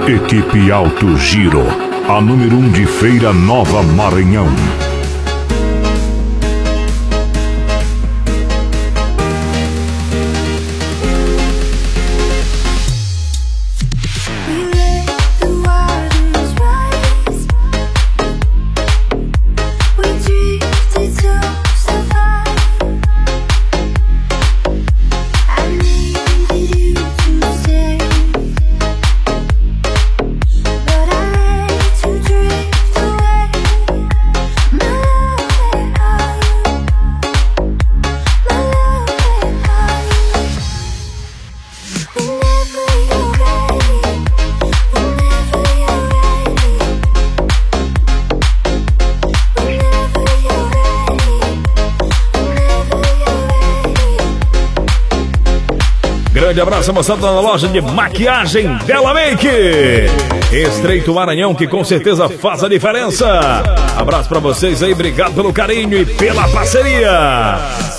Equipe Alto Giro, a número 1 de Feira Nova Maranhão. Grande abraço, moçada, na loja de maquiagem Bela Make, Estreito Maranhão, que com certeza faz a diferença. Abraço pra vocês aí, obrigado pelo carinho e pela parceria.